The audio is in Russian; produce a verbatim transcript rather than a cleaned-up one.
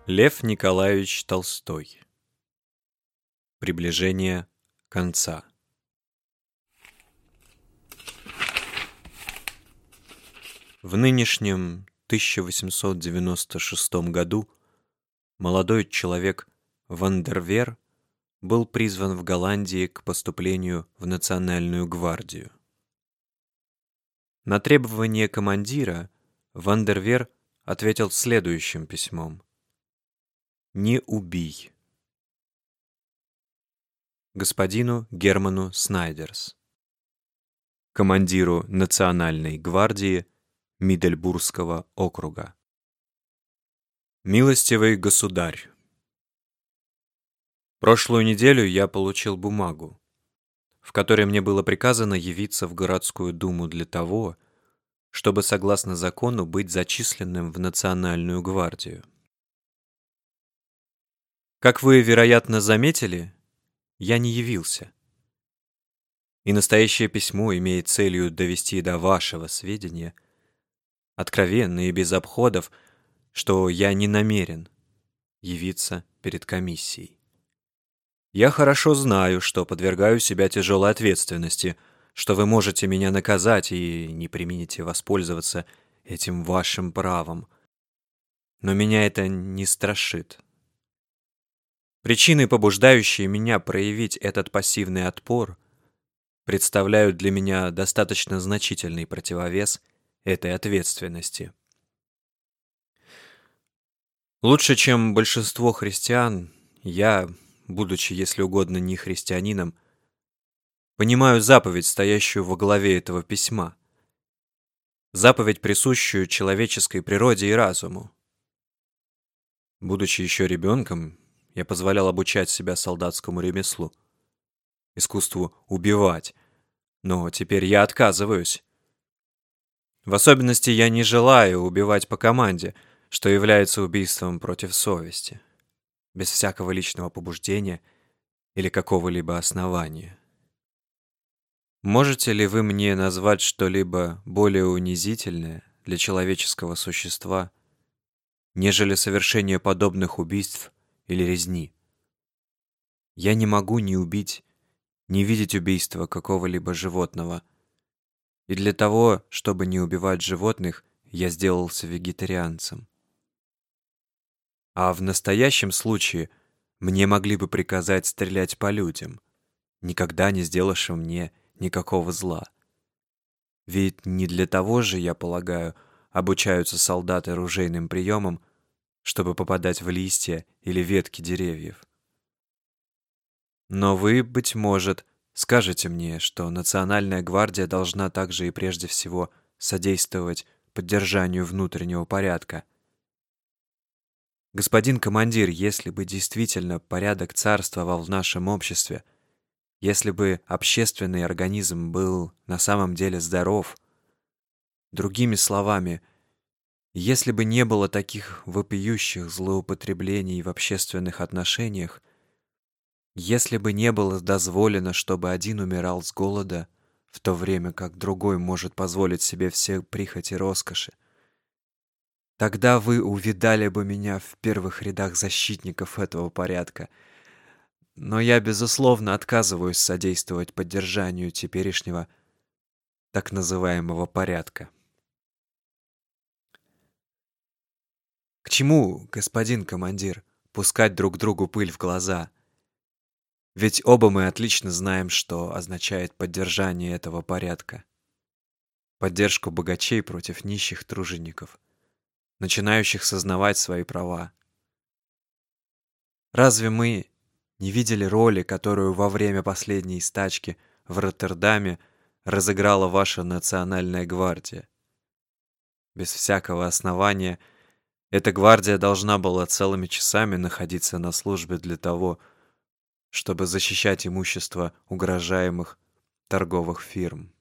Лев Николаевич Толстой. Приближение конца. В нынешнем тысяча восемьсот девяносто шестом году молодой человек Ван дер Вер был призван в Голландии к поступлению в Национальную гвардию. На требование командира Ван дер Вер ответил следующим письмом: «Не убий». Господину Герману Снайдерс, командиру Национальной гвардии Миддельбургского округа. Милостивый государь, прошлую неделю я получил бумагу, в которой мне было приказано явиться в городскую думу для того, чтобы, согласно закону, быть зачисленным в Национальную гвардию. Как вы, вероятно, заметили, я не явился. И настоящее письмо имеет целью довести до вашего сведения, откровенно и без обходов, что я не намерен явиться перед комиссией. Я хорошо знаю, что подвергаю себя тяжелой ответственности, что вы можете меня наказать и не преминете воспользоваться этим вашим правом. Но меня это не страшит. Причины, побуждающие меня проявить этот пассивный отпор, представляют для меня достаточно значительный противовес этой ответственности. Лучше, чем большинство христиан, я, будучи, если угодно, не христианином, понимаю заповедь, стоящую во главе этого письма, заповедь, присущую человеческой природе и разуму. Будучи еще ребенком, я позволял обучать себя солдатскому ремеслу, искусству убивать, но теперь я отказываюсь. В особенности я не желаю убивать по команде, что является убийством против совести, без всякого личного побуждения или какого-либо основания. Можете ли вы мне назвать что-либо более унизительное для человеческого существа, нежели совершение подобных убийств или резни? Я не могу ни убить, ни видеть убийства какого-либо животного, и для того, чтобы не убивать животных, я сделался вегетарианцем. А в настоящем случае мне могли бы приказать стрелять по людям, никогда не сделавшим мне никакого зла. Ведь не для того же, я полагаю, обучаются солдаты ружейным приемам, чтобы попадать в листья или ветки деревьев. Но вы, быть может, скажете мне, что Национальная гвардия должна также и прежде всего содействовать поддержанию внутреннего порядка. Господин командир, если бы действительно порядок царствовал в нашем обществе, если бы общественный организм был на самом деле здоров, другими словами, если бы не было таких вопиющих злоупотреблений в общественных отношениях, если бы не было дозволено, чтобы один умирал с голода, в то время как другой может позволить себе все прихоти роскоши, тогда вы увидали бы меня в первых рядах защитников этого порядка. Но я, безусловно, отказываюсь содействовать поддержанию теперешнего так называемого порядка. К чему, господин командир, пускать друг другу пыль в глаза? Ведь оба мы отлично знаем, что означает поддержание этого порядка. Поддержку богачей против нищих тружеников, начинающих сознавать свои права. Разве мы не видели роли, которую во время последней стачки в Роттердаме разыграла ваша Национальная гвардия? Без всякого основания эта гвардия должна была целыми часами находиться на службе для того, чтобы защищать имущество угрожаемых торговых фирм.